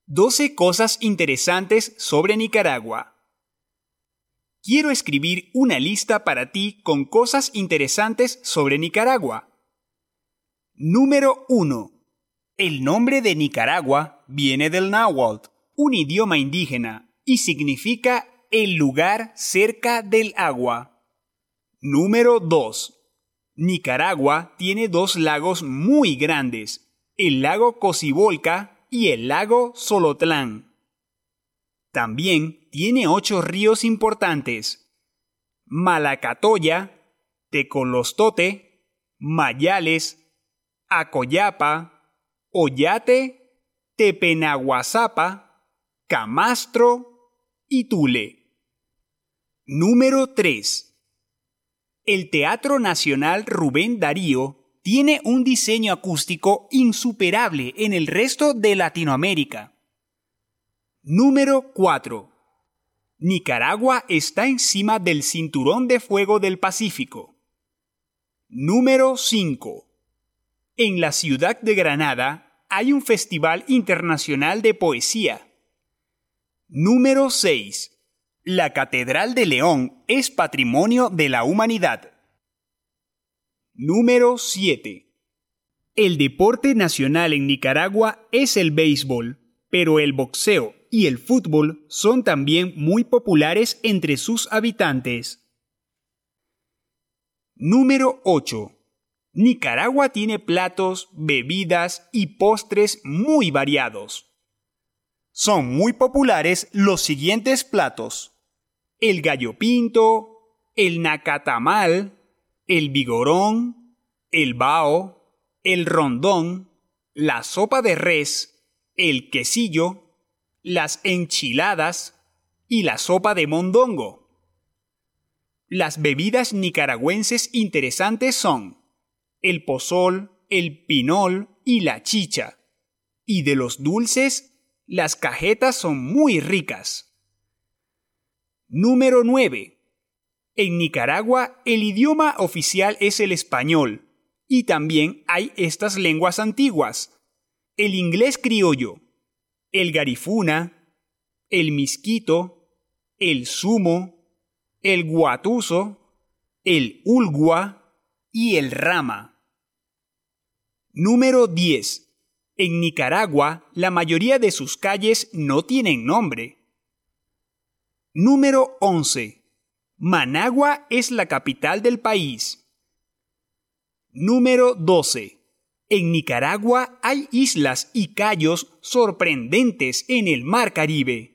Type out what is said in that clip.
12 cosas interesantes sobre Nicaragua. Quiero escribir una lista para ti con cosas interesantes sobre Nicaragua. Número 1. El nombre de Nicaragua viene del náhuatl, un idioma indígena, y significa el lugar cerca del agua. Número 2. Nicaragua tiene 2 lagos muy grandes, el lago Cocibolca y el lago Solotlán. También tiene 8 ríos importantes: Malacatoya, Tecolostote, Mayales, Acoyapa, Oyate, Tepenaguazapa, Camastro y Tule. Número 3. El Teatro Nacional Rubén Darío tiene un diseño acústico insuperable en el resto de Latinoamérica. Número 4. Nicaragua está encima del Cinturón de Fuego del Pacífico. Número 5. En la ciudad de Granada hay un festival internacional de poesía. Número 6. La Catedral de León es Patrimonio de la Humanidad. Número 7. El deporte nacional en Nicaragua es el béisbol, pero el boxeo y el fútbol son también muy populares entre sus habitantes. Número 8. Nicaragua tiene platos, bebidas y postres muy variados. Son muy populares los siguientes platos: el gallo pinto, el nacatamal, el vigorón, el bao, el rondón, la sopa de res, el quesillo, las enchiladas y la sopa de mondongo. Las bebidas nicaragüenses interesantes son el pozol, el pinol y la chicha. Y de los dulces, las cajetas son muy ricas. Número 9. En Nicaragua el idioma oficial es el español, y también hay estas lenguas antiguas: el inglés criollo, el garifuna, el misquito, el sumo, el guatuso, el ulgua y el rama. Número 10. En Nicaragua, la mayoría de sus calles no tienen nombre. Número 11. Managua es la capital del país. Número 12. En Nicaragua hay islas y cayos sorprendentes en el Mar Caribe.